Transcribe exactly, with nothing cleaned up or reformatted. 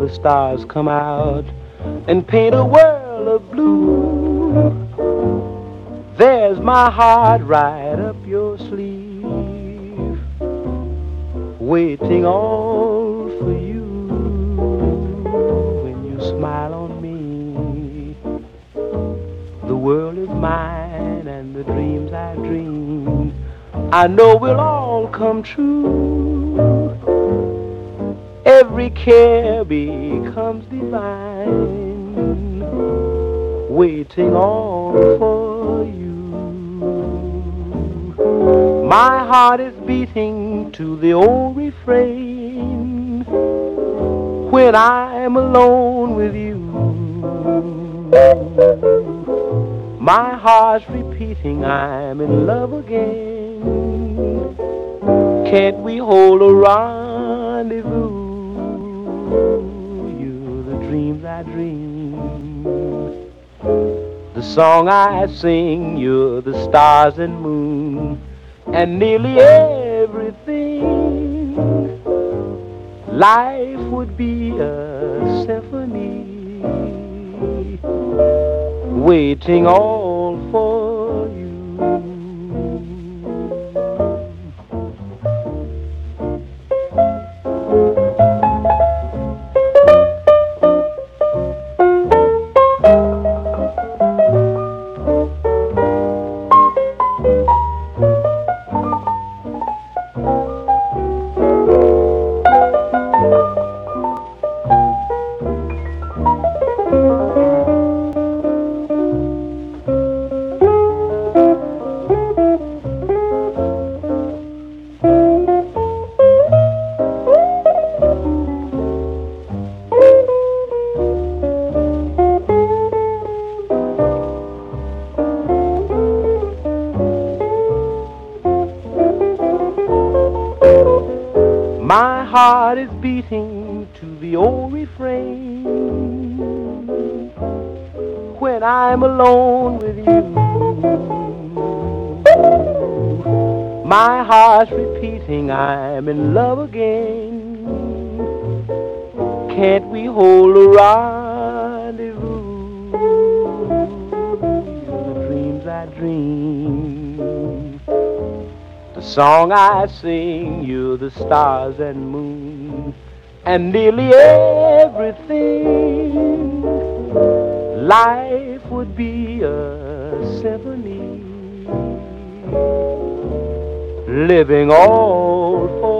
the stars come out and paint a world of blue. There's my heart right up your sleeve, waiting all for you. When you smile on me, the world is mine, and the dreams I dream I know will all come true. Every care becomes divine, waiting all for you. My heart is beating to the old refrain when I'm alone with you. My heart's repeating I'm in love again. Can't we hold a rendezvous? You're the dreams I dream, the song I sing. You're the stars and moon and nearly everything. Life would be a symphony, waiting all for you. My heart is beating to the old refrain when I'm alone with you. My heart's repeating I'm in love again. Can't we hold a rendezvous? The dreams I dream, the song I sing. You're the stars and moon and nearly everything. Life would be a symphony, living all for